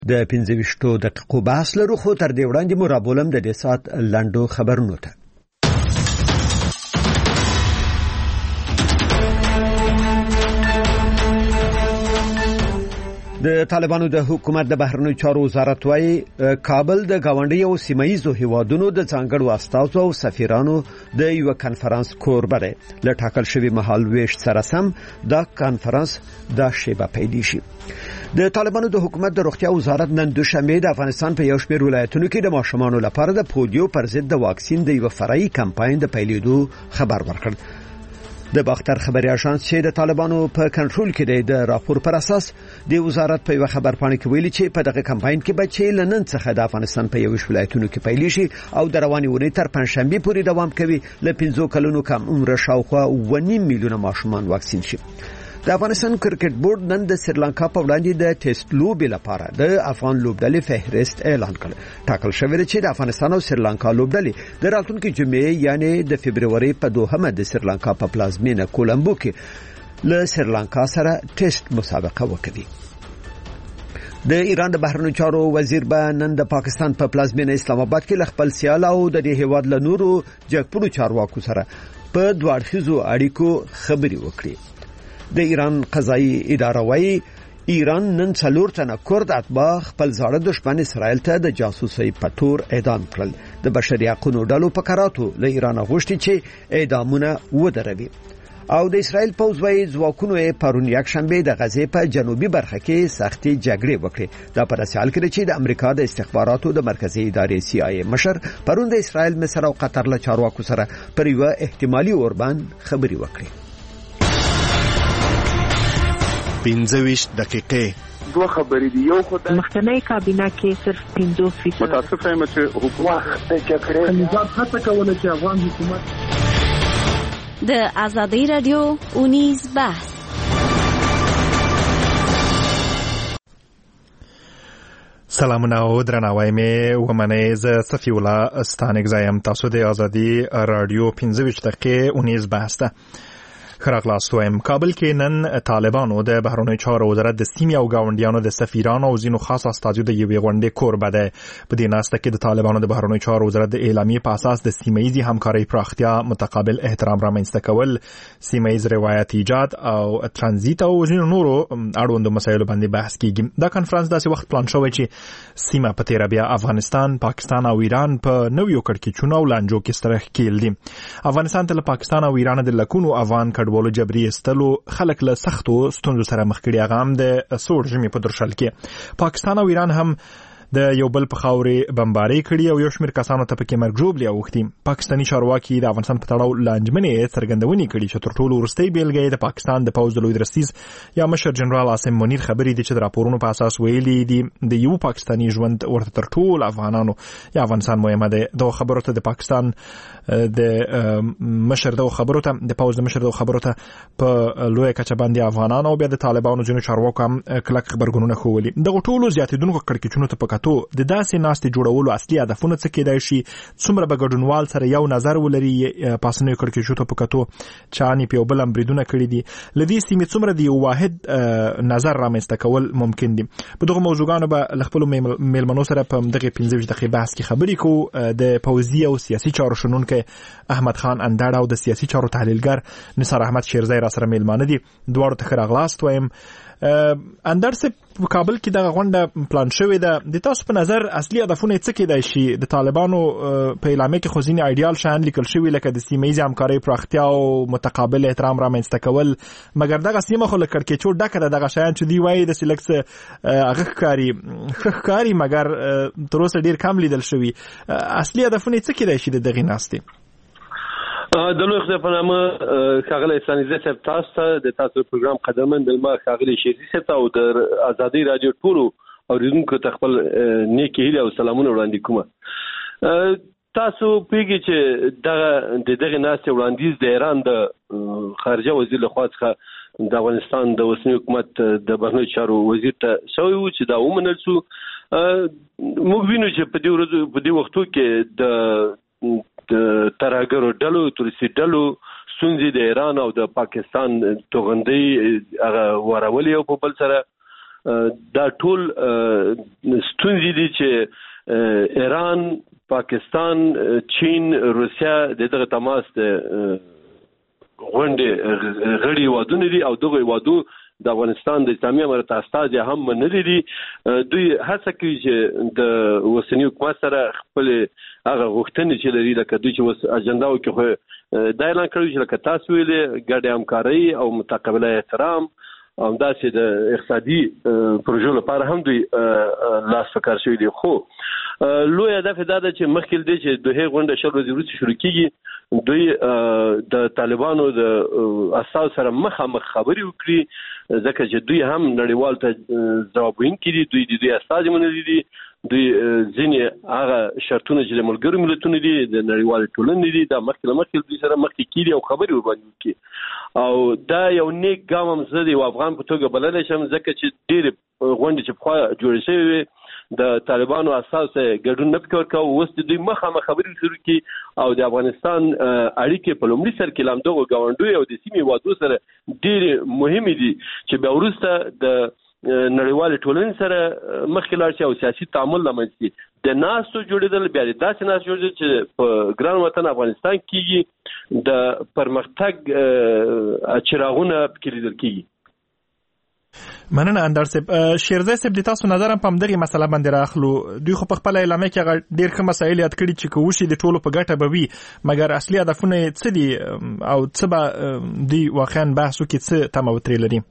د 15 دقیقو بحث لرو، خو تر دې وړاندې مو رابولم د دې ساعت لنډو خبرونو ته. د طالبانو د حکومت د بهرنیو چارو وزارت وايي کابل د گاونډي او سیمایي هیوادونو د ځانګړو استازو او سفیرانو د یو کانفرنس کوربه دی. له ټاکل شوی مهال ویش سره سم دا کانفرنس د شیبه پیل شي. د طالبانو د حکومت د روغتیا وزارت نن دوشنبه د افغانستان په یو شمېر ولایتونو کې د ماشومانو لپاره د پولیو پر ضد د واکسین د یو فرعي کمپاین د پیلېدو خبر ورکړ. د باختر خبري اژانس چې د طالبانو په کنټرول کې دی د راپور پر اساس د وزارت په یو خبر پاڼه کې ویلي چې په دغه کمپاین کې بچي لنن څخه د افغانستان په یو ولایتونو کې پیل شي او د رواني ونې تر پنځشنبه پورې دوام کوي. له 15 کلونو کم عمر شاوخوا 1.5 میلیونه ماشومان واکسین شي. د افغانستان کرکټ بورډ نن د سریلانکا په وړاندې د ټیسټ لوبې لپاره د افغان لوبډلې فهرست اعلان کړ. ټاکل شوی دی چې د افغانستان او سریلانکا لوبډلې د راتلونکي جمعې یعنی د فبرवरी په دوهمه د سریلانکا په پلازمینه کولمبو کې له سریلانکا سره ټیسټ مسابقه وکړي. د ایران د بهرنیو چارو وزیر به نن د پاکستان په پلازمینه اسلام آباد کې خپل سیال او د دې هیواد له نورو جګپړو چارواکو سره په دوه اړخیزو اړیکو خبري وکړي. د ایران قضایي اداره وايي ایران نن 4 تنه کورد اتباع خپل زاړه دښمن اسرائیل ته د جاسوسۍ په تور اعدام کړل. د بشري حقوقو ډلو په کراتو له ایران غوښتي چې اعدامونه ودروي او د اسرائیل پوځ وايي ځواکونو یې پرون یک شنبه د غزې په جنوبي برخه کې سختي جګړې وکړې. دا په داسې حال کې چې د امریکا د استخباراتو د مرکزی ادارې CIA مشر پرون د اسرائیل مصر او قطر له چارواکو سره پر یو احتمالي اوربان خبري وکړې. 15 دقیقې دوه خبرې دي. یو خدای مخکنی کابینه کې صرف 50% متاسفه یم چې حکومت جګړې نظام هڅه کوله چې افغان حکومت د آزادۍ رادیو اونیز بحث. سلامونه او درناوی مې ومنئ. زه صفی الله ستانکزایم. تاسو د آزادۍ رادیو 15 دقیقې اونیز بحث ته خراغلاست وایم. کابل کې نن طالبانو د بهرنیو چارو وزارت د سیمې او گاونډیانو د سفیرانو او ځینو خاص استازو د یوې غونډې کوربه دی. په دې ناسته کې د طالبانو د بهرنیو چارو وزارت د اعلامیې په اساس د سیمه‌ییزې همکارۍ پراختیا، متقابل احترام رامنځته کول، سیمه‌ییز روایت ایجاد او ترانزیت او ځینو نورو اړوندو مسایلو باندې بحث کیږي. دا کنفرانس داسې وخت پلان شوی چې سیمه په تیر بیا افغانستان، پاکستان او ایران په نویو کړکېچونو او لانجو کې ستر ښکیل دي. افغانستان ته له پاکستان او ایران د لکونو افغان کډوالو جبري استلو خلک له سختو ستونزو سره مخ کړي. هغه هم د سوړ ژمي په درشل کې. پاکستان او ایران هم د یو بل په خاورې بمباري کړي او یو شمېر کسانو ته پکې مرګ ژوبلې اوښتي. پاکستاني چارواکي د افغانستان په تړاو لانجمنې څرګندونې کړي چې تر ټولو وروستۍ بیلګه د پاکستان د پوځ د لوی درستیز یا مشر جنرال عاصم منیر خبرې دي چې د راپورونو په اساس ویلي دي د یو پاکستاني ژوند ورته تر ټولو افغانانو یا افغانستان مهمه ده. د خبرو ته د پاکستان د مشر د خبرو ته د پوځ د مشر د خبرو ته په لوی کچه باندې افغانانو او بیا د طالبانو ځینو چارواکو هم کلک خبرګونونه خوولي. دغه ټولو زیاتېدونکو کړکېچونو ته په کتو د داسې ناستې جوړولو اصلي هدفونه څه کېدای شي؟ څومره به ګډونوال سره یو نظر ولري پاسنیو کړکېچونو ته په کتو چانې په یو بل هم بریدونه کړي دي؟ له دې سیمې څومره د یو واحد نظر رامنځته کول ممکن دي؟ په دغه موضوعګانو به له خپلو میلمنو سره په دغه 15 دقیقې بحث کې خبرې کوو. د پوځي او سیاسي چارو شنونکی احمد خان اندړ او د سیاسي چارو تحلیلګر نثار احمد شیرزی را سره میلمانه دي. دواړو ته ښه راغلاست وایم. اندر سه په کابل کې دغه غونډه پلان شوې ده. د تاسو په نظر اصلي هدفونه څه کېدای شي؟ د طالبانو په اعلامیه کې خو ځینې ایډیال شیان لیکل شوي لکه د سیمه‌ییزې همکارۍ پراختیا او متقابل احترام رامنځته کول، مګر دغه سیمه خو له کړکېچو ډکه ده. دغه شیان چې دوی وایي داسې لږ څه هغه ښکاري مګر تر اوسه ډېر کم لیدل شوي. اصلي هدفونه څه کېدای شي د دغې ناستې؟ د لوی خدای په نامه ښاغلی احسانزی صاحب تاسو ته د تاسو پروګرام قدرمن مېلمه ښاغلی شیرزي صاحب ته او د ازادۍ رادیو ټولو اورېدونکو ته خپل نیکې هیلې او سلامونه وړاندې کوم. تاسو پوهیږئ چې دغه ناستې وړاندیز د ایران د خارجه وزیر لخوا څخه د افغانستان د اوسني حکومت د بهرنیو چارو وزیر ته شوی و چې دا ومنل شو. موږ وینو چې په دې وختو کې د ترهګرو ډلو، تروریستي ډلو ستونزې د ایران او د پاکستان توغندۍ هغه ورولې او په بل سره دا ټول ستونزې دي چې ایران، پاکستان، چین، روسیا دغه تماس غونډې غړي هیوادونه دي او دغه هیوادو د افغانستان د اسلامي امارت استازي هم منلي دي. دوی هڅه کوي چې د اوسنی حکومت سره خپل هغه غوښتنې چې لري لکه دوی چې اوس اجنډا وکړي خو دا اعلان کړی چې لکه تاسو ویلې ګډه همکاري او متقابل احترام او داسې د اقتصادي پروژو لپاره هم دوی لاس په کار شوي دي. خو لوی هدف دا ده چې مخکې دی چې دوی غونډه شل ورځې وروسته شروع کیږي، دوی د طالبانو د اساس سره مخامخ خبرې وکړي ځکه چې دوی هم نړیوال ته ځواب ویونکي دي. دوی استازي منلي دي، دوی ځینې هغه شرطونه چې د ملګرو ملتونو دي د نړیوال ټولنې دي دا مخکې دوی سره مخکې کیږي او خبرې ورباندې وکړي. او دا یو نیک ګام هم زه د یو افغان په توګه بللی شم ځکه چې ډېرې غونډې چې پخوا جوړې شوې وې د طالبانو اساس ګډون نه پکې ورکاوه، اوس د دوی مخامخ خبرې شروع کړي او د افغانستان اړیکې په لومړي سر کې له همدغو ګاونډیو او د سیمې هېوادو سره ډېرې مهمې دي چې بیا وروسته د نړیوالې ټولنې سره مخکې لاړ شي او سیاسي تعامل رامنځته شي. د ناستو جوړېدل بیا د داسې ناستو جوړېدل چې په ګران وطن افغانستان کېږي د پرمختګ چراغونه پکې لیدل کېږي. مننه اندر صاحب. شیرزای صاحب د تاسو نظر هم په همدغه مسله باندې راخلو. دوی خو په خپل اعلامیه کې ډېر ښه مسایل یاد کړي چې کوشي د ټولو په ګټه به وي، مګر اصلي هدفونه څه دي او څه به دوی واقعا بحث وکړي، څه تمه وترې لري؟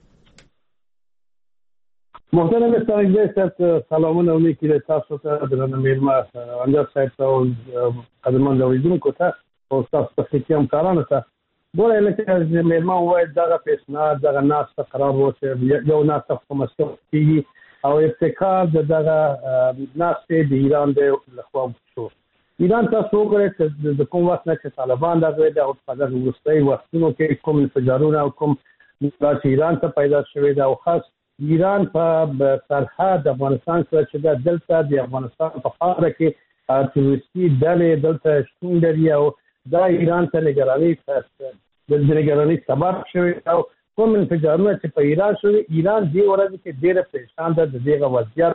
محترم استانګي صاحب سلامونه ولیکي له تاسو ته د میرمن اندر صاحب او قدرمن اوریدونکو ته او تاسو ته کوم کارونه ته ګورې لکه میرمن وایي دغه پیشنهاد دغه ناسته قرار وشي یو ناسته په مسکو کېږي او ابتکار دغه ناسته د ایران د لخوا شو. ایران تاسو وګورئ چې د کوم وخت نه چې طالبان دغه د په وروستي وختونو کې کوم انفجارونه او کوم چې ایران ته پیدا شوی دا او خاص ایران په سرحد افغانستان سره چې د دلته د افغانستان په خاوره کې تروریستي ډلې دلته شتون لري او دا ایران ته نگرانی سبب شوی او کوم انفجارونه چې په ایران شوی ایران دی ورځ کې ډېر پریشان ده د دغه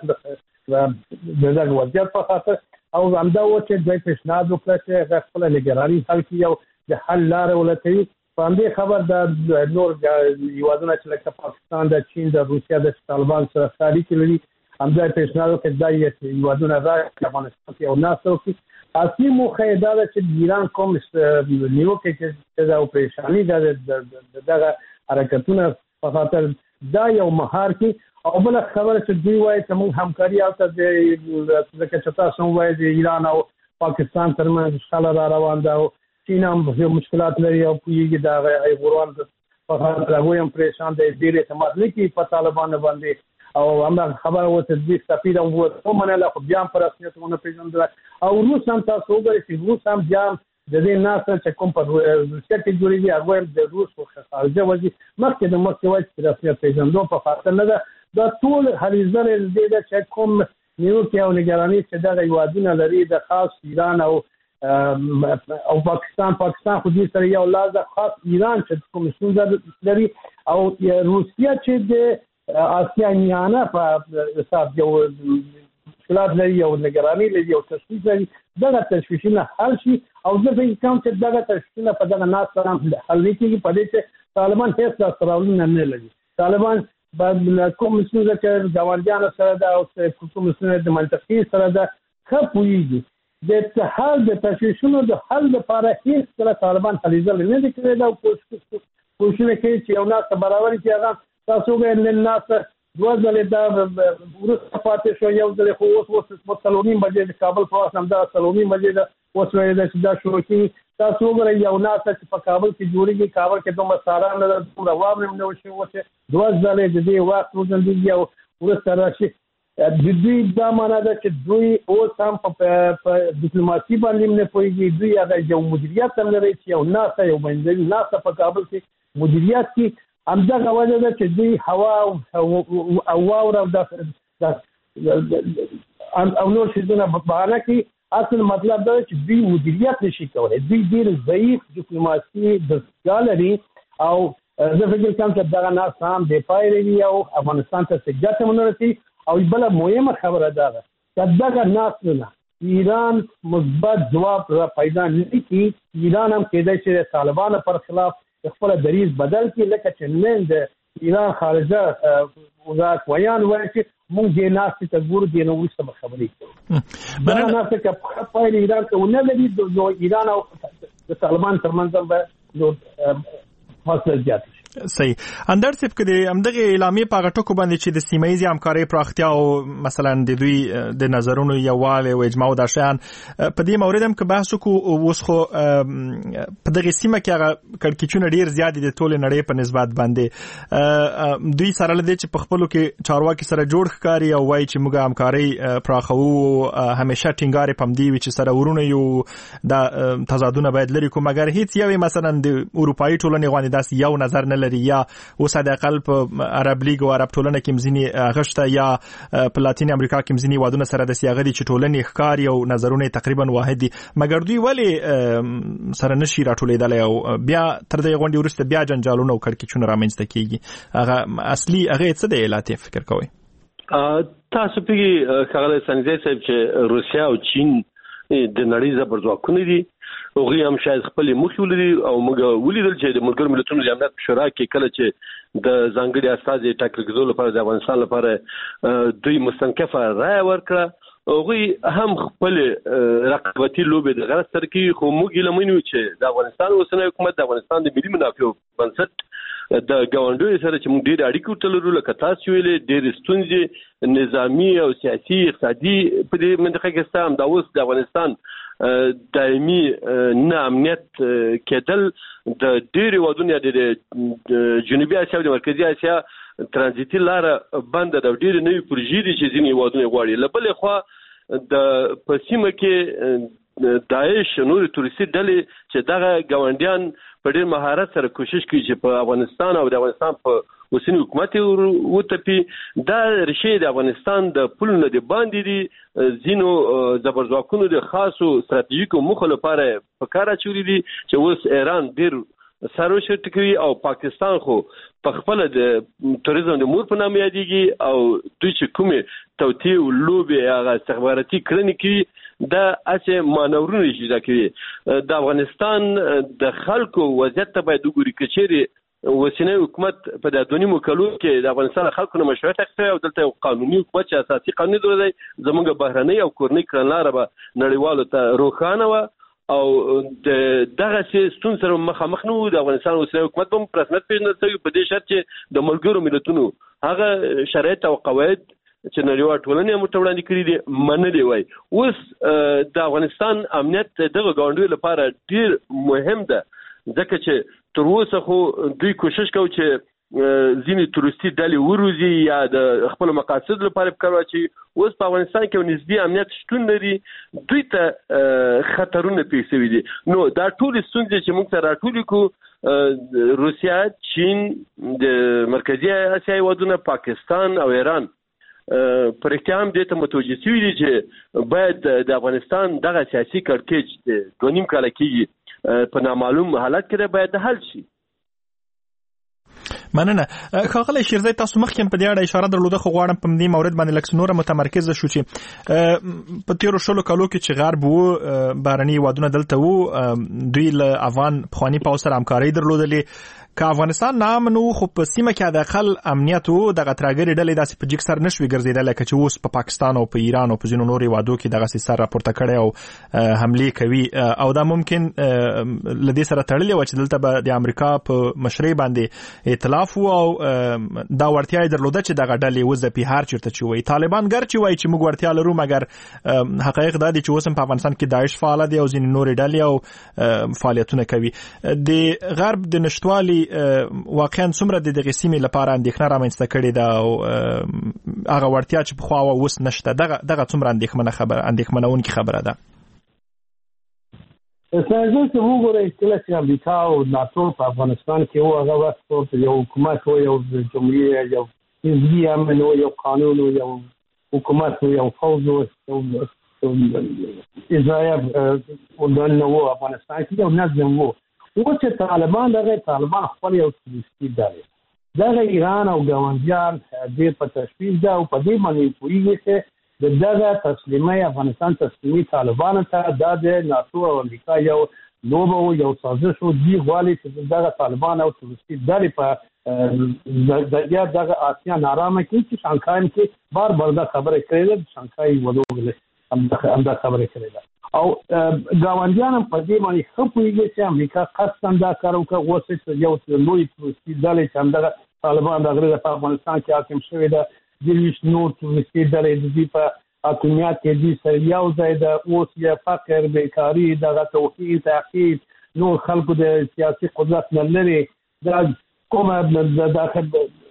وضعیت په خاطر او همدا و چې دوی پیشنهاد وکړ چې خپل نگرانی حل کړي او د حل لارې ولټوي. په همدې خبر د نور هیوادونه چې لکه پاکستان، د چین، د روسیا، د طالبان سره اړیکې لري همدا پیشنهاد وکړ دا هیوادونه راځي افغانستان کې او ناسته وکړي. اصلي موخه دا ده چې ایران کوم نیوکه چې دا پریشانی ده دغه حرکتونه په خاطر دا یو مهار کې او بل خبره چې دوی وایي چې موږ همکاري او ته چې تاسو وایي د ایران او پاکستان ترمنځ شخړه را روان ده او چین هم مشکلات لري او پوهیږي دا ایغوران په خاطر هغوی هم پریشان دي ډېر اعتماد نه کوي په طالبانو باندې او همدا خبره وته د سفیر هم ومنله خو بیا هم په رسمیت ونه پیژندله او روس هم تاسو وګورئ چې روس هم بیا د دې ناسه چې کوم په روسیه کې جوړېږي هغوی هم د روس په خارجه وځي مخکې وایي چې رسمیت پیژندو په خاطر نه ده. دا ټول هلې ځلې دې ده چې کوم نیوکې او نګراني چې دغه هېوادونه لري د خاص ایران او پاکستان خو دې سره یو لاس ده، خاص ایران چې کوم ستونزه لري او روسیه چې د آسیانیانه په حساب یو مشکلات لري او نگرانی لري او تشویش لري. دغه تشویشونه حل شي او زه فکر کوم چې دغه تشویشونه په دغه ناس سره حل نه کېږي په دې چې طالبان هیڅ لاسته راوړنه نه لري. طالبان کوم ستونزه چې ګاونډیانو سره ده او کوم ستونزه د منطقې سره ده ښه پوهېږي. د اتحاد د تشویشونو د حل لپاره هیڅ کله طالبان هلې ځلې نه دي کړې ده او کوششونه کوي چې یو ناسته برابرې کړي. هغه تاسو وګورئ نن ناسته دوه ځلې دا وروسته پاتې شو، یو ځل خو اوس څلورنیم بجې د کابل په وخت همدا څلورنیم بجې ده اوس ویل ده چې دا شروع کېږي. تاسو وګورئ یو ناسته چې په کابل کې جوړېږي، کابل کې دومره ساران نه ده، دومره واورې هم نه وشي چې دوه ځلې د دې وخت وځنډېږي او وروسته راشي. د دوی دا معنا ده چې دوی اوس هم په ډیپلوماسي باندې نه پوهېږي. دوی هغه یو مدیریت هم لري چې یو ناسته یو منځوي ناسته په کابل کې مدیریت کې همدغه وجه ده چې دوی هوا او واوره او نور شیزونه بهانه کوي. اصل مطلب دا چې دوی مدیریت نشي کولی. دوی ډېر ضعیف ډیپلوماسي دستګاه لري او زه فکر کوم چې دغه ناس هم د پایلې او افغانستان ته څه ونرسي او بل مهمه خبره ده چې دغه ناس نه ایران مثبت جواب را پیدا نه کی. ایران هم کېدای شي طالبانو پر خلاف خپل دریز بدل کړي لکه چې نن د ایران خارجه وزارت ویان وایي چې مونږ د ناس ته ګورو د نو وسته خبرې کوو. دا ناس چې په ایران کې ونه لري نو ایران او د طالبان ترمنځ به فاصله زیاته شي. صحیح. اندر صاحب کدي همدغه اعلامیه په غټو باندې چې د سیمایي همکارۍ پراختیا او مثلا د دوی د نظرونو یووالی او اجماع د شان په دې مورید هم کې بحث وکړو. اوس خو په دغه سیمه کې هغه کړکېچونه ډیر زیات دي ټول نړۍ په نسبت باندې. دوی سره لدی چې په خپلو کې چارواکي سره جوړ ښکاری او وایي چې موږ همکارۍ پراخو همیشه ټینګار پم دی چې سره ورونه یو د تضادونه باید لري کوم مګر هیڅ یو مثلا د اروپאי ټولنې غوښنه داس یو نظر نه یا اوس د اقل په عرب لیگ او عرب ټولنه کې مزنی غشته یا په لاتین امریکا کې مزنی وادونه سره د سیاغدي چې ټولنې ښکاری او نظرونه تقریبا واحد دي مګر دوی ولی سره نشي راټولیدل او بیا تر دې غونډې ورسته بیا جنجالونه او کړکېچونه رامنځته کیږي. هغه اصلي هغه څه دی علت فکر کوئ؟ تاسو پیږي خغل سنځي صاحب چې روسیا او چین د نړۍ زبرځواکونه دي او غي هم شاید خپل مخ ولري او موږ ولیدل چې د ملګرو ملتونو د امنیت شورا کې کله چې د ځانګړي استازي ټاکل کېدو لپاره د افغانستان لپاره دوی مستنکفه رائے ورکړه او غي هم خپل رقابتي لوبې د غرض سره کې خو موږ لمنو چې د افغانستان اوسنۍ حکومت د افغانستان د ملي منافعو بنسټ د ګاونډیو سره چې موږ ډېر اړیکې تللو لکه تاسو ویلې ډېر ستونزې نظامی او سیاسي اقتصادي په دې منطقه کې ستاسو د اوس د افغانستان دایمي نه امنیت کېدل د ډېری ودونو د جنوبي اسیا او د مرکزي اسیا ترانزیتي لار بند د ډېری نوې پروژې دي چې ځینې ودونو غواړي. لبلې خو د پسیمه کې داعش نور تورسي ډلې چې دغه ګاونډیان په ډېر مهارت سره کوشش کوي چې په افغانستان او د افغانستان په اوسنی حکومت وتپی دا رشید د افغانستان د پولونو د باندې دي زینو زبرځواکونو د خاصو ستراتیژیکو موخو لپاره په کار اچولي دي چې اوس ایران ډېر سروشت کوي او پاکستان خو په خپل د توریزم د مور په نامه یادېږي او دوی چې کومه توتی او لوبي هغه استخباراتي کړنې کوي دا اسه مانورونه اجرا کوي. د افغانستان د خلکو وضعیت ته باید وګوري کچېری وسینه حکومت په د دونیمو کلو کې د افغانستان خلکو نه مشروعیت اخیستی او دلته قانوني حکومت چې اساسي قانوني دی زموږ بهرنۍ او کورنۍ کړنلاره به نړیوالو ته روښانه و او دغه ستون سره مخامخ نو د افغانستان اوسنی حکومت په رسمیت پیژندل شوی په دې شرط چې د ملګرو ملتونو هغه شرایط او قواعد چې نړیوال ټولنې هم وړاندې کړي دي منلي وای. اوس د افغانستان امنیت دغه ګاونډیو لپاره ډیر مهم ده ځکه چې تر اوسه خو دوی کوشش کوي چې ځینې تورستي ډلې وروزي یا د خپل مقاصد لپاره کار واچي. اوس په افغانستان کې نسبي امنیت شتون لري دوی ته خطرونه پیښ شوي دي. نو دا ټول ستونزې چې موږ ته راټولې کو روسیا، چین، د مرکزي اسیا هېوادونه، پاکستان او ایران پر احتیام دې ته متوجه شوي دي چې باید د افغانستان دغه سیاسي کړکېچ د 2.5 کاله کېږي په نامعلوم حالت کې باید حل شي. مننه. ښاغلی شیرزی تاسو مخکې په دې اړه اشاره درلوده خو غواړم په دې مورد باندې لږ نوره متمرکز شو چې په تیرو شلو کالو کې چې غرب وو بهرني هېوادونه دلته وو دوی له افغان پخواني پوځ سره همکارۍ درلودلې که افغانستان نامنو خو په سیمه کې د اقل امنیت وو دغه ترهګرې ډلې داسې په جګ سر نشوي ګرځېدلی لکه چې اوس په پاکستان او په ایران او په ځینو نورو هېوادو کې دغسې سر راپورته کړی او حملې کوي او دا ممکن له دې سره تړلې وه چې دلته به د امریکا په مشرۍ باندې ائتلاف وو او دا وړتیا یې درلوده چې دغه ډلې وځپي هر چېرته چې وایي. طالبان ګرچې وایي چې موږ وړتیا لرو مګر حقایق دا دي چې اوس هم په افغانستان کې داعش فعاله دی او ځینې نورې ډلې او فعالیتونه کوي. د غرب د نشتوالي واقعا څومره د دغه سیمې لپاره اندېښنه رامنځته کړې ده او هغه وړتیا چې پخوا وه اوس نشته دغه څومره اندېښمنونکې خبره ده؟ څنګه چې وګورئ کله چې امریکا او ناتو په افغانستان کې وو هغه وخت یو حکومت و یو جمهوریت یو حزبي امن و یو قانون و یو حکومت و یو فوج و اجرایه ودانه و افغانستان کې یو نظم و اوس چې طالبان خپل یو سیاسي ډلې دغه ایران او ګاونډیان دې په تشویش ده او په دې باندې پوهیږي چې دغه تسلیمي افغانستان تسلیمي طالبان ته د ناتو او امریکا یو لوبه او یو سازش او دی غواړي چې دغه طالبان او سیاسي ډلې په دغه آسیا نارامه کې چې شانګهای کې بار دا خبره کړې ده شانګهای ودوغله هم دا خبره کړې ده او ګاونډیان په دې باندې خپويږي چې امریکا قصداً دا کار وکړي او چې یو لوی سیاسي ډلې چې همدغه طالبان دغه په افغانستان کې حاکم شوی ده د نور سیاسي ډلې د په حکومت کې دي سره یو ځای د اوس یا فقر بیکاری دغه توحید تعقیب نور خلکو د سیاسي قدرت نه لري دا کومه د داخل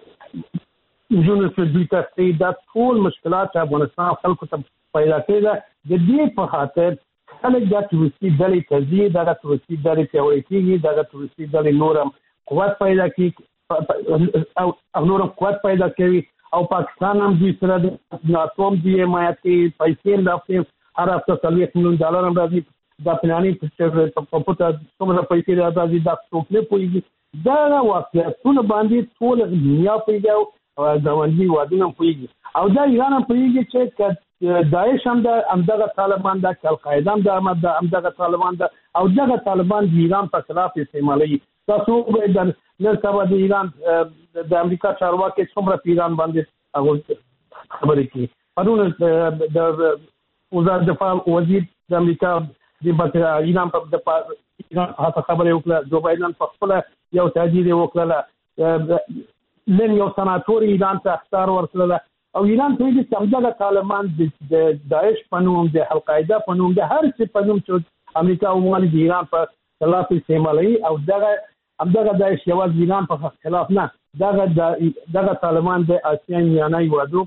جون سدیته دا ټول مشکلات افغانستان خلکو ته پیدا کړي د دې په خاطر خلک د توسي ډلې تزي دغه توسي ډلې پیاوړې کیږي دغه توسي ډلې نورم قوت پیدا کوي او نورم قوت پیدا کوي او پاکستان هم دې سره د ناتوم دی مایاتي پیسې لافته هر هفته $30 مليون هم راځي د پلاني په پټه څومره پیسې راځي دا څوک نه پوهیږي دا واقعیتونه باندې ټول دنیا پیدا او ګاونډي وادونه پوهیږي او دا ایران هم پوهیږي چې داعش هم د امدغه طالبان د القاعده هم د امدغه طالبان د او دغه طالبان د ایران په خلاف استعمالي تاسو د نن سبا د ایران د امریکا چارواکي څومره پیران باندې هغه خبرې کوي پرون د وزارت دفاع وزیر د امریکا د بطر ایران په د ایران هغه خبرې وکړه جو بایدن په خپل یو تهدید وکړه نن یو سناتور ایران ته اختیار ورکړل او ایران ته چې څنګه طالبان د داعش په نوم د القاعده په نوم د هر څه په نوم چې امریکا او مال د ایران په خلاف استعمالي او دغه داعش یو د ایران په خلاف نه دغه طالبان د آسیان یانای وادو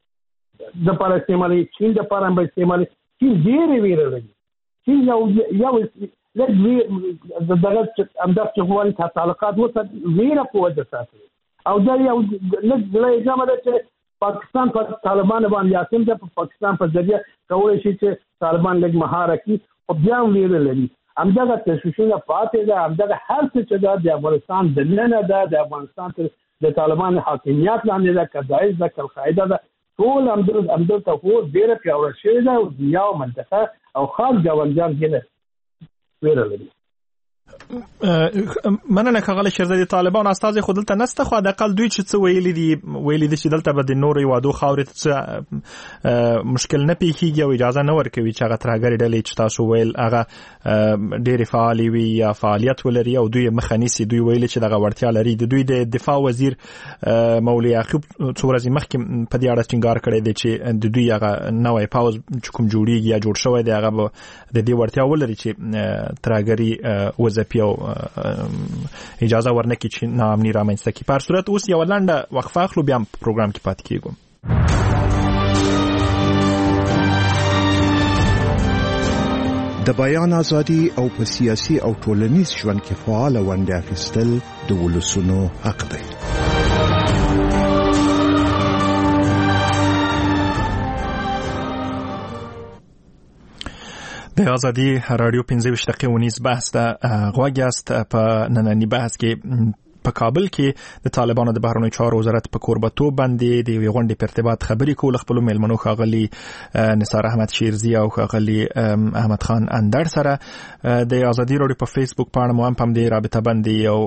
د پر استعمالي چین د پر هم استعمالي چین ډېر ویره لري چین یو لږ دغه امداد چې غواړي تعلقات وته ویره په وجه ساتي او دا یو لږ اجازه ده چې پاکستان په طالبان باندې یاسم د پاکستان په ذریعہ کولای شي چې طالبان لږ مهاره کی او بیا ویل لري همدغه تشویشونه پاتې ده همدغه هر څه چې د افغانستان د لنه ده د افغانستان د طالبان حاکمیت لاندې ده کداعش د القاعده ده ټول همدغه تفور ډیره پیاوړی شوی ده او دنیا او منطقه او خاص ګاونډیان کې ویل لري مننه کاغله شهزادي طالبان استاد خودلته نسته خو د اقل دوی چې څه ویلي دي چې دلته به د نورې وادو خاورې ته مشکل نه پیخیږي او اجازه نه ورکوي چې هغه ترهګرې ډلې چې تاسو ویل هغه ډېرې فعالې وي یا فعالیت ولري او دوی مخه نیسي دوی ویلي چې دغه وړتیا لري د دوی د دفاع وزیر مولوي یعقوب څو ورځې مخکې په دې اړه ټینګار کړی دی چې د دوی هغه نوی پاوز چې کوم جوړیږي یا جوړ شوی دی هغه به د دې وړتیا ولري چې ترهګري وظیفې او اجازه ورنکړي چې ناامني رامنځته کړي. په هر صورت اوس یو لنډه وقفه اخلو بیا په پروګرام کې پاتې کیږو. د بیان ازادي او په سیاسي او ټولنیز ژوند کې فعال ونډه اخیستل د ولسونو حق دی. د ازادي رادیو 15 دقیقې ونیز بحث د غوږی است په نننی بحث کې په کابل کې د طالبانو د بهرنیو چارو وزارت په کوربتوب باندې د یوې غونډې په ارتباط خبرې کول خپل مېلمنو ښاغلي نثار احمد شیرزي او ښاغلي احمد خان اندر سره د ازادي رادیو په فیسبوک پاڼه مو هم په دې رابطه باندې یو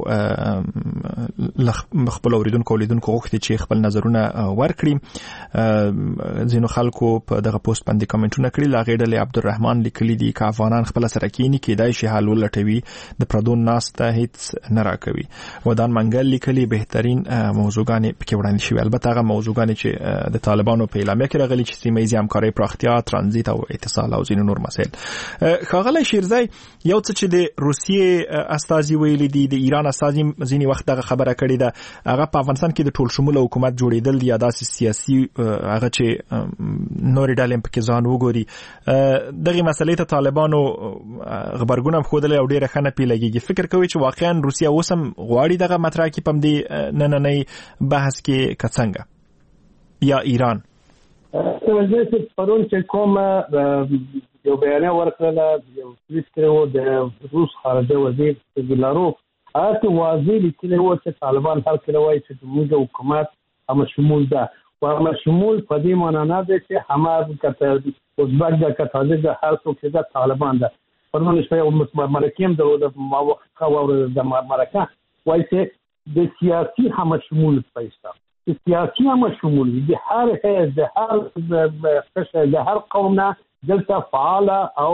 خپل اوریدونکو غوښتي چې خپل نظرونه ورکړي. ځینو خلکو په دغه پوسټ باندې کمنټونه کړي. لا غیډل عبدالرحمن لیکلي دي چې افغانان خپل سره کینی کېدای شي حل ولټوي د پردون ناس ته هیڅ نه راکوي. ودان منګل لیکلي بهترین موضوعګانې پکې وړاندې شوي. البته هغه موضوعګانې چې د طالبانو په اعلامیه کې راغلي چې سیمه ییزې همکارۍ پراختیا ترانزیت او اتصال او ځینې نور مسایل. ښاغلی شیرزی یو څه چې د روسیې استازي ویلي دي د ایران استازي ځینې وخت دغه خبره کړې ده هغه په افغانستان کې د ټول شموله حکومت جوړېدل یا داسې سیاسي هغه چې نورې ډلې پکې ځان وګوري دغه مسلې ته طالبانو غبرګون هم ښودلی او ډېره ښه نه پې لګېږي. فکر کوي چې واقعا روسیه اوس هم غواړي دغه مطرح کې پم دی نننۍ بحث کې کڅنګه یا ایران توجه چې پرون چې کوم یو بیان ورکړل یو لیکلو د روس خارجه وزیر لاروف هغه واضح لیکلی و چې طالبان هر کله وایي چې موږ حکومت هم شمول ده و هم شمول په دې معنا نه ده چې همه کته ازبک ده کتازه ده هر څوک چې ده طالبان ده پرونه شپه یو ملکیم د موافقه او د مرکه وایي چې د سیاسي هم شمول پیسې سیاسي هم شمول دي هر حزب د هر قشر د هر قوم نه دلته فعال او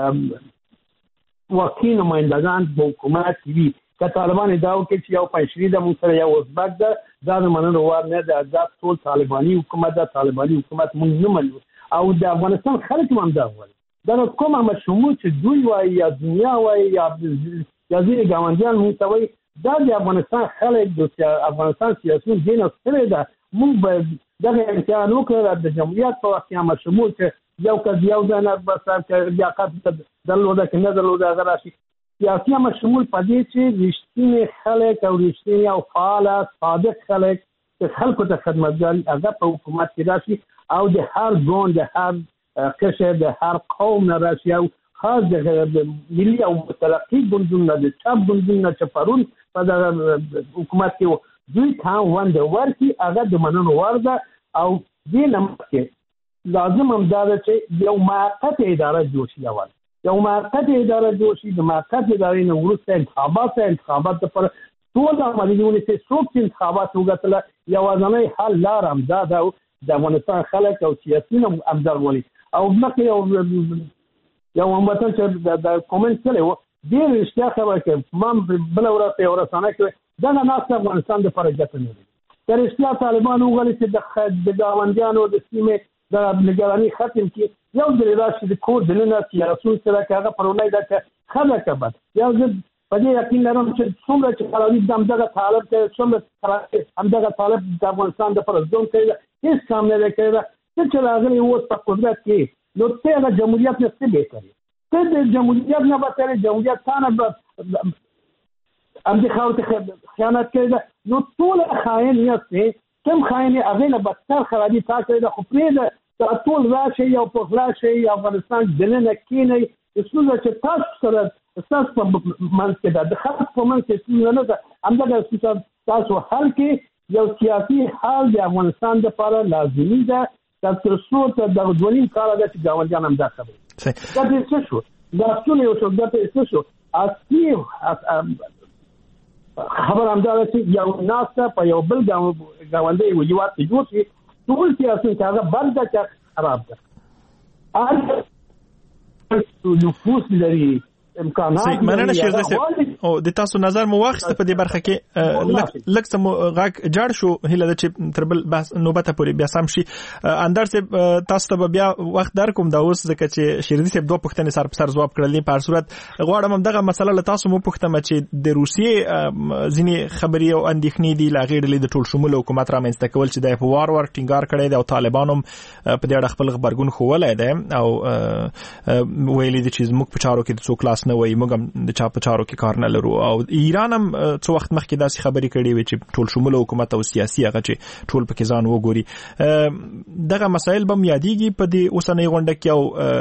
وکیل نمایندگان د حکومت وي که طالبان ادعا کوي چې یو پنځري د موږ سره یو ازبک ده دا نه منل وار نه ده دا ټول طالباني حکومت ده طالباني حکومت موږ نه منو او د افغانستان خلک هم دا وایي دا کوم هم شمول چې دوی وایي یا دنیا وایي یا ځینې ګاونډیان موږ ته وایي دا د افغانستان خلک د افغانستان سیاسون دین سره ده موږ به دغه امتحان وکړو د جمهوریت په وخت کې هم شمول چې یو کس یو ځای بس لیاقت درلوده که نه درلوده هغه راشي سیاسي هم شمول په دې چې رښتینی خلک او رښتینی او فعال صادق خلک چې خلکو ته خدمتګاري هغه په حکومت کې راشي او د هر ګوند د هر قشر د هر قوم نه راشي او خاص د ملي او متلقي ګوندونو د چاپ ګوندونو چې پرون په حکومت کې دوی ته ونده ورکي هغه د منلو وړ ده او دې لمکه لازم هم دا ده چې یو موقت اداره جوړ شي اول یو موقت اداره جوړ شي د موقت ادارې نه وروسته انتخابات لپاره ټول عملیونه چې څوک انتخابات وګټل یوازینی حل لار هم دا ده د افغانستان خلک او سیاسيون هم درولي او مخکې یو هموطن چې د کومنټ کړی و ډېر رښتیا خبره کوي ما بله ورځ یو رسنه کې دغه ناسته افغانستان دپاره ګټه نه لري که رښتیا طالبان وغواړي چې د ګاونډیانو د سیمې د نګراني ختم کړي یو ځل راشي د کور دننه سیاسون سره که هغه پرونی ده که ښه ده که بد یو زه په دې یقین لرم چې څومره چې خرابي د همدغه طالب کوي څومره همدغه طالب د افغانستان دپاره ژوند کوي هېڅ کام نه دی کړی ده ته چې راغلی اوس په قدرت کې نو ته هغه جمهوریت نه څه بهترې ته د جمهوریت نه بهترې جمهوریت تا نه همدې خاورې ته خیانت کړی ده نو ټول خاین یاستې کوم خاین یې هغې نه بدتر خرابي تا کړې ده خو پرېږده دا ټول راشئ او پخلا شئ افغانستان دننه کښېنئ ستونزه چې تاسو سره ستاسو په منځ کې ده د خلک په منځ کې ستونزه نه ده همدغه تاسو حل کې یو سیاسي حل د افغانستان دپاره لازمي ده تر څو ته دغه دوه نیم کاله ده چې ګاونډیان هم دا خبرې ګټې څه شو دا ټول یو شو ګټې څه شو اصلي خبر هم دا ده چې یو ناسته په یو بل ګاونډی یو هېواد کې جوړ شي ټول سیاسي چې هغه بد ده چې خراب ده هر نفوس لري امکانات مننه شیخ او د تاسو نظر مو واخیسته په دې برخه کې لکه سم غاک جوړ شو هله د چې تر بل بحث نوبته پورې بیا سم شي اندر سه تاسو ته بیا وخت در کوم دا اوس ځکه چې شیردي سه دوه پوښتنې سر په سر جواب کړل په هر صورت غواړم دغه مسله له تاسو مو پوښتنه چې د روسیې ځینی خبري او اندېښنې دي لاغې ډلې د ټول شمول حکومت را منځته کول چې د وار ټینګار کړي د طالبانو په دې اړه خپل خبرګون خوولای دی او ویلي دي چې موږ په چارو کې د څو کلاس نه وای موږ هم د چا په چارو کې کار نه لرو او ایران هم څو وخت مخکې داسې خبرې کړې وي چې ټول شمول حکومت او سیاسي هغه چې ټول پکې ځان وګوري دغه مسایل به یادېږي په دې اوسنۍ غونډه کې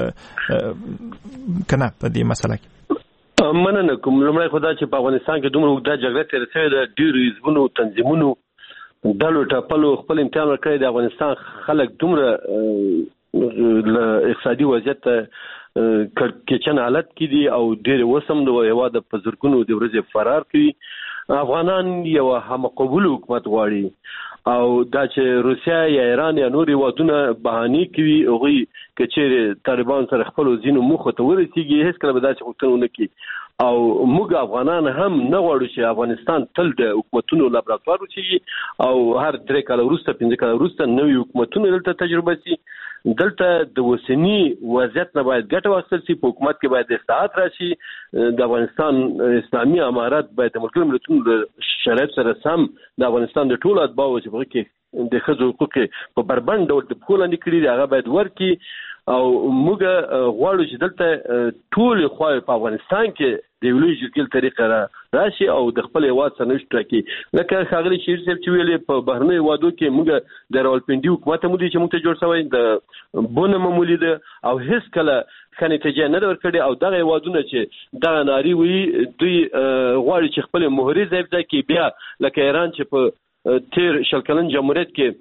او کنه په دې مسله کې مننه کوم لمړی خدا چې په افغانستان کې دومره اوږده جګړه تېره شوې ده ډېرو حزبونو تنظیمونو ډلو ټپلو خپل امتحان ورکړی د افغانستان خلک دومره له اقتصادي وضعیت کچن حالت کې دي او ډېر وسم د هیواد په زرګونو د ورځې فرار کړي افغانان یو همقبول حکومت غواړي او دا چې روسیا یا ایران یا نور هیوادونه بهانې کوي هغوی که چیرې طالبان سره خپلو ځینو موخو ته ورسېږي هېڅکله به داسې غوښتنه ونه کړي او موږ افغانان هم نه غواړو چې افغانستان تل د حکومتونو لابراتوار وچېږي او هر 3 کاله وروسته 5 کاله وروسته نوي حکومتونه دلته تجربه شي دلته د وسنی وضعیت نه باید ګټه واخیستل شي په حکومت کې باید اصلاحات راشي د افغانستان اسلامي امارات باید د ملګرو ملتونو د شرایط سره سم د افغانستان د ټولو اتباعو چې په کې د ښځو حقوق په بربند ډول د پښو لاندې کړي دي هغه باید ورکړي او موږ غواړو چې دلته ټول خواوې په افغانستان کې د یو لوی جرګې طریقه راشي او د خپل هیواد سرنوشت ټاکي. لکه ښاغلي شهیر صاحب چې ویلي په بهرنیو هیوادو کې موږ د راولپنډي حکومت هم دی چې موږ ته جوړ شوی د بونه معمولي ده او هیڅ کله ښه نتیجه نه ورکړي او دغه هیوادونه چې دغه ناري وي دوی غواړي چې خپل مهرې ځای ځای کې بیا لکه ایران چې په تیر شل کلن جمهوریت کې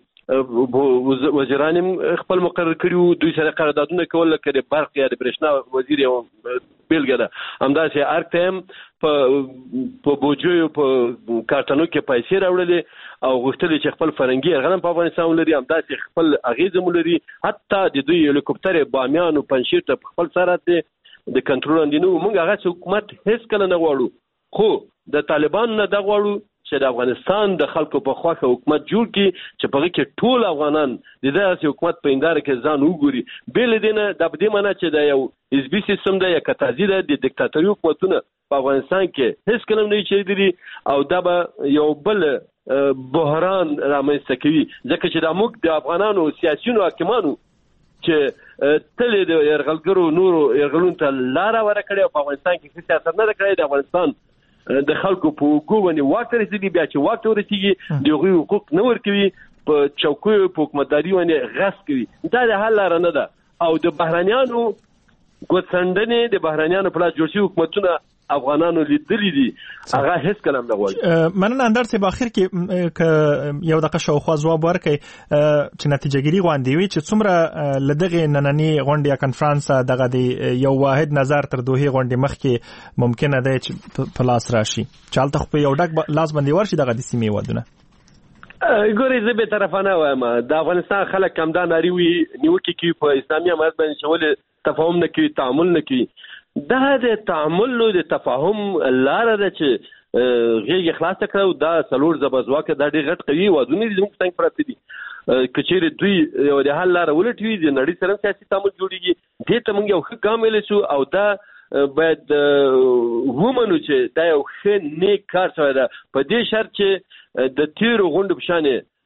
وزیران خپل مقرر کړیو دوی سره قراردادونه کول لکه د برق یا د برېښنا وزیر یو بیلګه ده. همداسې ارتم په بوجیو په کارتنو کې پیسې راوړلې او غوښتل چې خپل فرنګي یرغل په افغانستان ولري، همداسې خپل اغیزه ولري، حتی د دوی هلیکوپټر بامیان او پنځیر ته خپل سره د کنټرول اندینو. موږ هغه حکومت هیڅ کله نه غواړو، خو د طالبانو نه دا غواړو چې د افغانستان د خلکو په خواخه حکومت جوړ کړي چې په هغه کې ټول افغانان د دغه حکومت په انداره کې ځان وګوري. بل دینه د دې معنی چې د یو حزبي سیستم د یا کتازي د دیکتاتوري حکومتونه په افغانستان کې هیڅ کله نه چیرې او دا به یو بل بحران رامنځته کوي، ځکه چې د موږ د افغانانو سیاسيونو حاکمانو چې تل د يرغلګرو نورو يرغلون ته لار ورکړي په افغانستان کې سیاست نه کړی. د افغانستان د خلکو په ګوونی واک رسیدي، بیا چې واک ورسیږي دغه حقوق نه ورکوي، په چوکیو په حکومتداري باندې غصب کوي. دا د حل لار نه ده او د بهرانيانو ګوتڅندنې د بهرانيانو په لاس جوړ شوي حکومتونه افغانانو لیدلې دي، هغه هیڅ کلام نه غواړي. مننه اندر سه باخر کې یو دغه شاوخوا جواب ورکړي چې نتیجهګيري غونډې وي چې څومره لدغه نننی غونډه یا کنفرانس دغه دی یو واحد نظر تر دوه غونډې مخکې ممکنه ده چې په لاس راشي، چالت خو یو ډک لاس باندې ورشي دغه د سیمې ودونه. ګورې زه به طرفانه وایم، د افغانستان خلک کمدان لري وي نیوکه کوي په اسلامي امارت باندې شول تفاهم نه کوي، تعامل نه کوي. دا د تعامل او د تفاهم لار ده چې غیږ خلاص کړو. دا څلور زبزواکه د ډېر غټ قوي وادونه دي موږ څنګه پراته دي کچېره دوی یو د حل لار ولټوي د نړۍ سره سیاسي تعامل جوړیږي. دې ته موږ یو ښه ګام ویل شو او دا باید ومنو چې دا یو ښه نیک کار شوی ده په دې شرط چې د تیرو غونډو په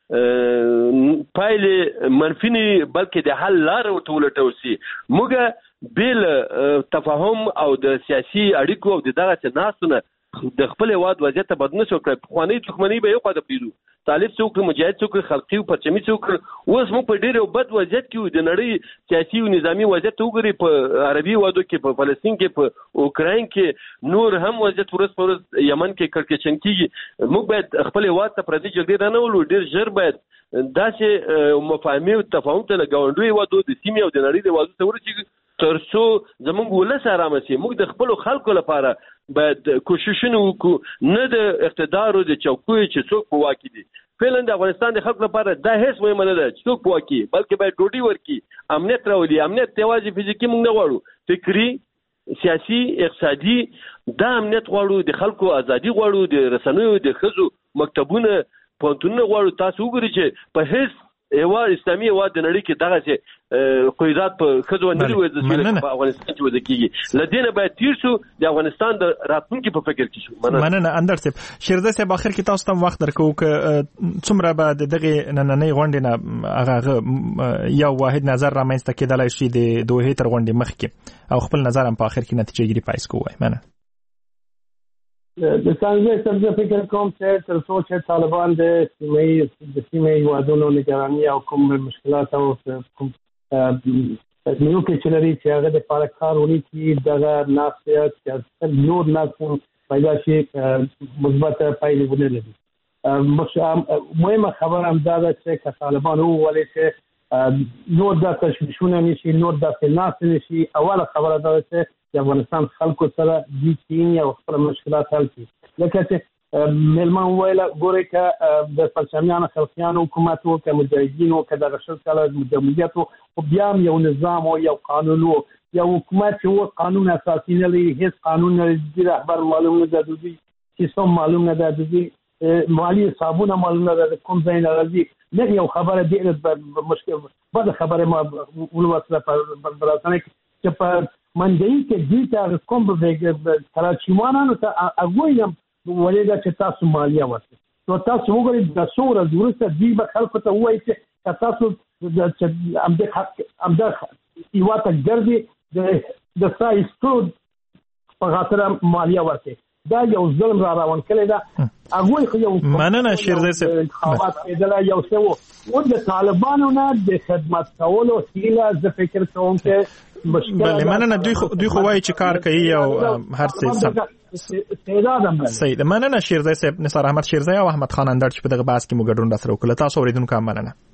شان پایلې منفي نه بلکې د حل لار ورته ولټول شي. موږ بل تفاهم او د سیاسي اړیکو او دغه تناسونه د خپل هواد وضعیت ته بدنه شو کړ. خواني دښمنۍ به یو قاعده پیلو طالب څوک مجاهد څوک خلقي او پرچمي څوک اوس موږ په ډیره بد وضعیت کې د نړۍ سیاسي او نظامی وضعیت وګوري په عربي وادو کې په فلسطین کې په اوکراین کې نور هم وضعیت ورس پرس یمن کې کړکېچن کیږي. موږ باید خپل هواد ته پردي جګړې نه ولو ډیر ژر باید داسې مفاهمه او تفاهم ته لګوندوي وادو د سیمې او د نړۍ د وادو ته ورسیږي ترڅو زموږ ولس آرام شي. موږ د خپل خلکو لپاره باید کوششونه وکړو، نه د اقتدار او د چوکۍ چې څوک په واکي دي. فعلا د افغانستان د خلکو لپاره دا هیڅ مهم نه ده چې څوک په واکي، بلکې باید ډوډۍ ورکړي، امنیت راولي. امنیت یوازې فزیکي موږ نه غواړو، فکری، سیاسي، اقتصادي دا امنیت غواړو، د خلکو ازادي غواړو، د رسنیو، د ښځو مکتبونه، پوهنتونونه غواړو. تاسو وګورئ چې په هیڅ هیواد اسلامي هیواد د نړۍ کې دغه چې قیادت په ښځو باندې وځي په افغانستان کې وځي کیږي. لدینه باید تیر شو د افغانستان د راتلونکي په فکر کې شو. مننه اندر صاحب. شیرزه صاحب اخر کې تاسو ته وخت درکو ک څومره بعد دغه نننۍ غونډې نه هغه یو واحد نظر را مېسته کېدلای شي د دوه تر غونډې مخکې او خپل نظر هم په اخر کې نتیجه ګیری پایس کوی. مننه. د څنګه څنګه فکر کوم چې تر څو چې طالبان د سیمې هیوادونو نگرانی او کوم مشکلات او کوم نو کې چې لري چې هغه د پارکارونی کې دغه ناسیات چې نور ناسم پیدا شي مثبت پایلې ولري. مهمه خبر هم دا ده چې طالبان ولې چې نور د تشویشونه نشي، نور د ناس نشي. اوله خبره ده چې د افغانستان خلکو سره د چین او خپل مشکلات حل کړي. لکه چې ملمان ویل ګوري چې د پرچمیانو خلقیانو حکومت او که مجاهدینو که د رشد کله مجاهدیت او بیا یو نظام او یو قانون او یو حکومت چې و قانون اساسي نه لري، هیڅ قانون نه لري، رهبر معلوم نه ده، دوی سیستم معلوم نه ده، دوی مالی حسابونه معلوم نه ده، کوم ځای نه راځي. نه یو خبره ډېره مشکل بده خبره ما ولوسله په براسنه چې په منځي کې دې ته کوم به کراچیوانانو ته اګویم ولې دا چې تاسو مالیه ورکړئ. نو تاسو وګورئ د څوره ورسته دې به خلکو ته وایي چې تاسو امده یواته ګرځي د سایستو په خاطر مالیه ورکړئ. دا یو ظلم را روان کړی دا هغه خو یو مننه شیرزی صاحب خاص کېدل یو څه و د طالبانو نه د خدمت کولو هیله ز فکر کوم چې مشکل بله مننه دوی خو وایي چې کار کوي او هر څه صحیح ده. مننه شیرزی صاحب، نثار احمد شیرزی او احمد خان اندړ چې په دغه بحث کې مو ګډون راسره وکړ. تاسو اوریدونکو مننه.